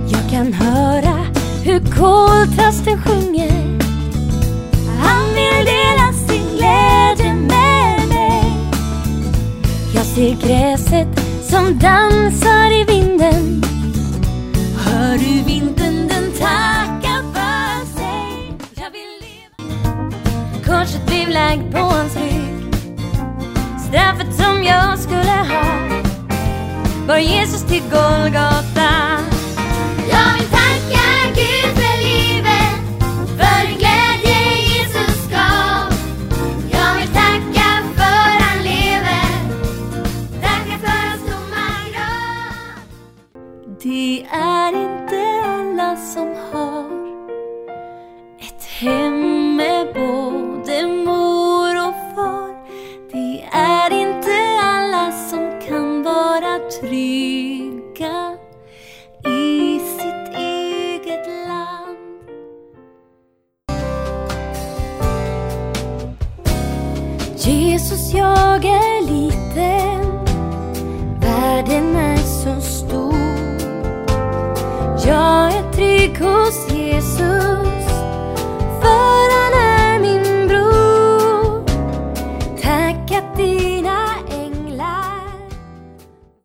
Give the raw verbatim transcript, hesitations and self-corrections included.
Jag kan höra hur koltrasten sjunger. Han vill dela sin glädje med mig. Jag ser gräset som dansar i vinden. Hör du vinden, den tackar för sig. Jag vill leva. Korset blev lagd på hans rygg. Straffet som jag skulle ha var Jesus till Golgata. Jag vill tacka Gud för livet, för den glädje Jesus gav. Jag vill tacka för han lever, tacka för hans tomma grav. Det är inte alla som har ett hem med både mor och far. Det är inte alla som kan vara trygga i sitt eget land. Jesus, jag är liten, världen är